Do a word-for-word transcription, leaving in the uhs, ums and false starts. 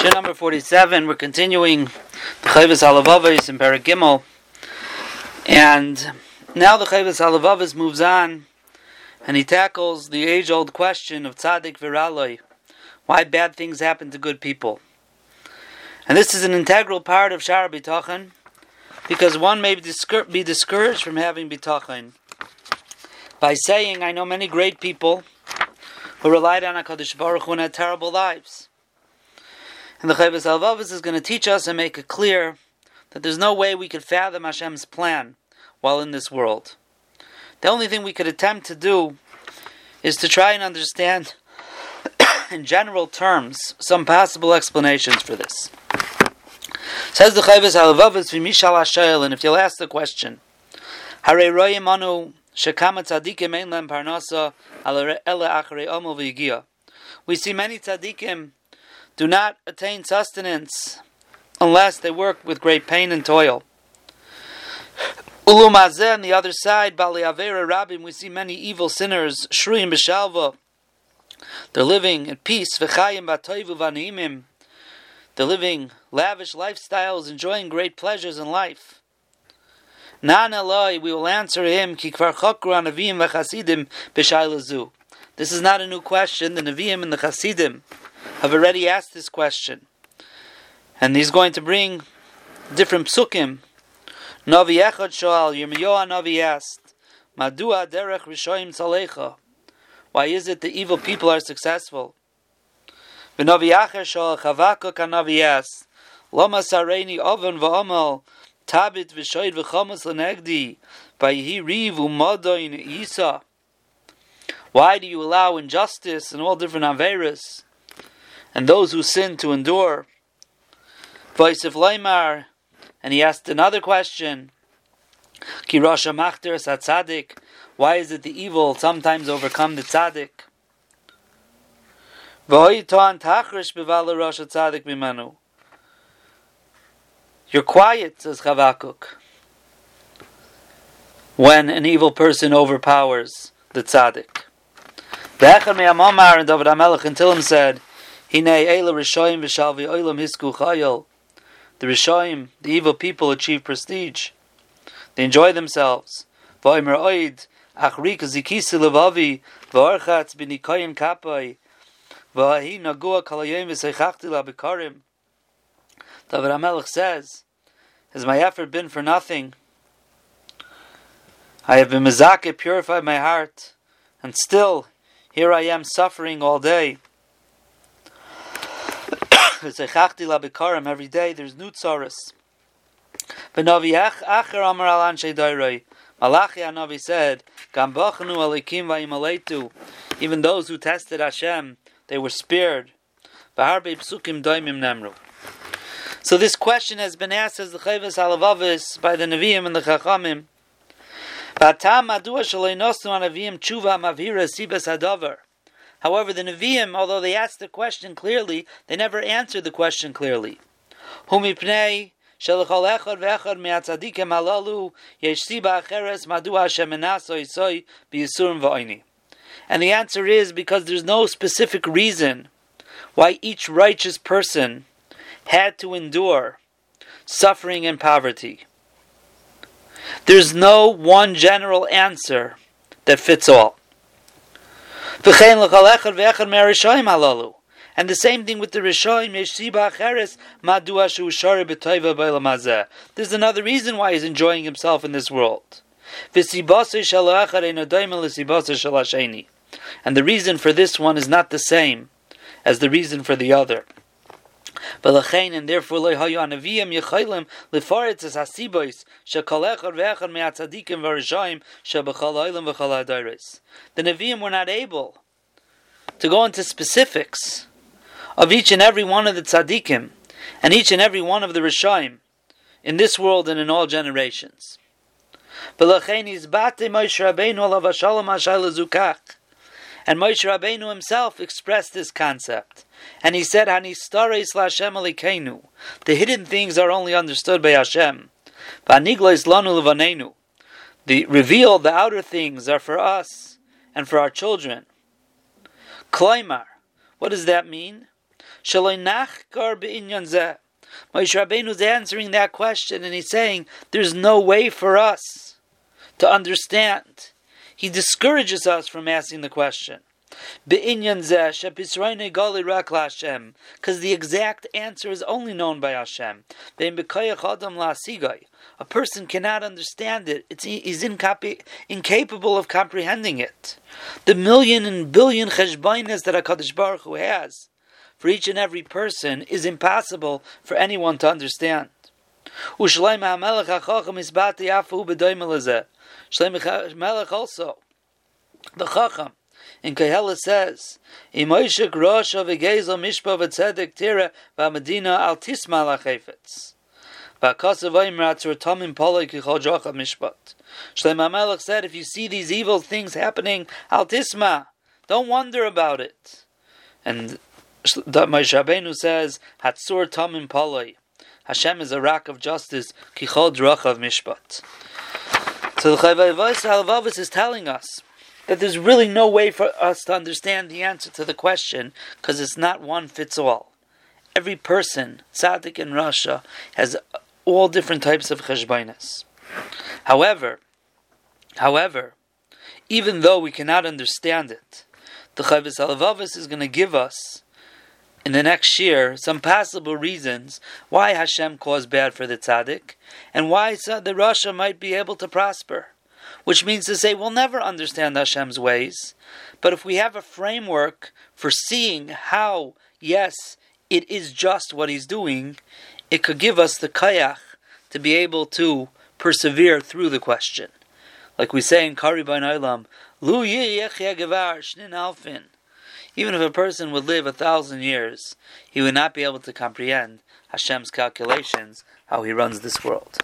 Shir number forty-seven, we're continuing the Chovos Halevavos in Perek Gimel, and now the Chovos Halevavos moves on, and he tackles the age-old question of Tzaddik v'Raloi, why bad things happen to good people. And this is an integral part of Sha'ar B'tachon, because one may be, discour- be discouraged from having B'tachon by saying, I know many great people who relied on HaKadosh Baruch Hu and had terrible lives. And the Chovos Halevavos is going to teach us and make it clear that there's no way we could fathom Hashem's plan while in this world. The only thing we could attempt to do is to try and understand, in general terms, some possible explanations for this. Says the Chovos Halevavos, V'mishal hashayel, and if you'll ask the question, Harei royim anu shekama tzadikim ein lehem parnasa ala ele acharei omel v'yigia. We see many tzadikim do not attain sustenance unless they work with great pain and toil. Ulumazeh, on the other side, Bali Avera Rabim, we see many evil sinners, Shruyim B'Shalva, they're living at peace, V'chayim B'Toivu V'Neimim, they're living lavish lifestyles, enjoying great pleasures in life. Nan Eloi, we will answer him, Ki Kvar Chokru HaNeviim V'Chasidim B'Shailazu. This is not a new question, the Neviim and the Chasidim have already asked this question. And he's going to bring different psukim. Navi Echad Shoal, Yirmiyahu Navi asked, Madua derech rishoyim tzalecha? Why is it the evil people are successful? V'Navi Acher Shoal, Chavakuk HaNavi asked, Lama sareini oven v'omal, tabit v'shoyd v'chomus l'negdi, v'yihi riv u'modoin Isa. Why do you allow injustice and all different averas, and those who sin to endure? V'yisif Leimar, and he asked another question. Ki Rasha Machter Sat Tzaddik, why is it the evil sometimes overcome the tzaddik? V'hoi to'an tachrish b'vala Rasha Tzaddik b'manu. You're quiet, says Chavakuk, when an evil person overpowers the tzaddik. V'echad me'amomar, and David HaMelech until him said, Hinei eila rishoyim v'shalvi oilam hisku chayil. The Rishoyim, the evil people, achieve prestige. They enjoy themselves. V'omer oid, achrik zikisi levavi, v'orchatz b'nikoyin kapai, v'ahi nagua kalayim v'seichachti la'bikarim. David HaMelech says, has my effort been for nothing? I have been mezakeh, purified my heart, and still, here I am suffering all day. Every day there's new tzaras. Malachi HaNavi said, even those who tested Hashem, they were spared. So this question has been asked as the Chovos Halevavos by the Nevi'im and the Chachamim. However, the Nevi'im, although they asked the question clearly, they never answered the question clearly. And the answer is because there's no specific reason why each righteous person had to endure suffering and poverty. There's no one general answer that fits all. And the same thing with the Rishoyim. There's another reason why he's enjoying himself in this world. And the reason for this one is not the same as the reason for the other. And therefore, the Nevi'im were not able to go into specifics of each and every one of the tzaddikim and each and every one of the Rishoyim in this world and in all generations. And Moshe Rabbeinu himself expressed this concept. And he said, Hanistareis LaHashem Elokeinu. The hidden things are only understood by Hashem. V'anigleis lanu levanenu. The revealed, the outer things, are for us and for our children. Kloimar. What does that mean? Shaloi nachkar be'inyan zeh. Moshe Rabbeinu is answering that question, and he's saying there's no way for us to understand. He discourages us from asking the question. Because the exact answer is only known by Hashem. A person cannot understand it. It's, he's incapi- incapable of comprehending it. The million and billion cheshbainas that HaKadosh Baruch Hu has for each and every person is impossible for anyone to understand. Shlomo HaMelech also, the Chacham, in Koheles says, "Imoishik rosh of Egezel mishpa v'tzedek tira v'amedina al tisma lachefetz v'akasav v'imrat tamim polei kichol jocha mishpat." Shlomo HaMelech said, if you see these evil things happening, al tisma, don't wonder about it. And Moshe Rabbeinu says, Hatzur tamim polei, Hashem is a rock of justice, kichol jocha mishpat. So the Chovevei Halevavos is telling us that there's really no way for us to understand the answer to the question, because it's not one fits all. Every person, tzaddik and rasha, has all different types of cheshbainas. However, however, even though we cannot understand it, the Chovevei Halevavos is going to give us, in the next year, some possible reasons why Hashem caused bad for the tzaddik, and why the rasha might be able to prosper. Which means to say, we'll never understand Hashem's ways, but if we have a framework for seeing how, yes, it is just what He's doing, it could give us the kayach to be able to persevere through the question. Like we say in Kari Bain Olam, Lu yechya gevar shnin alfin. Even if a person would live a thousand years, he would not be able to comprehend Hashem's calculations, how He runs this world.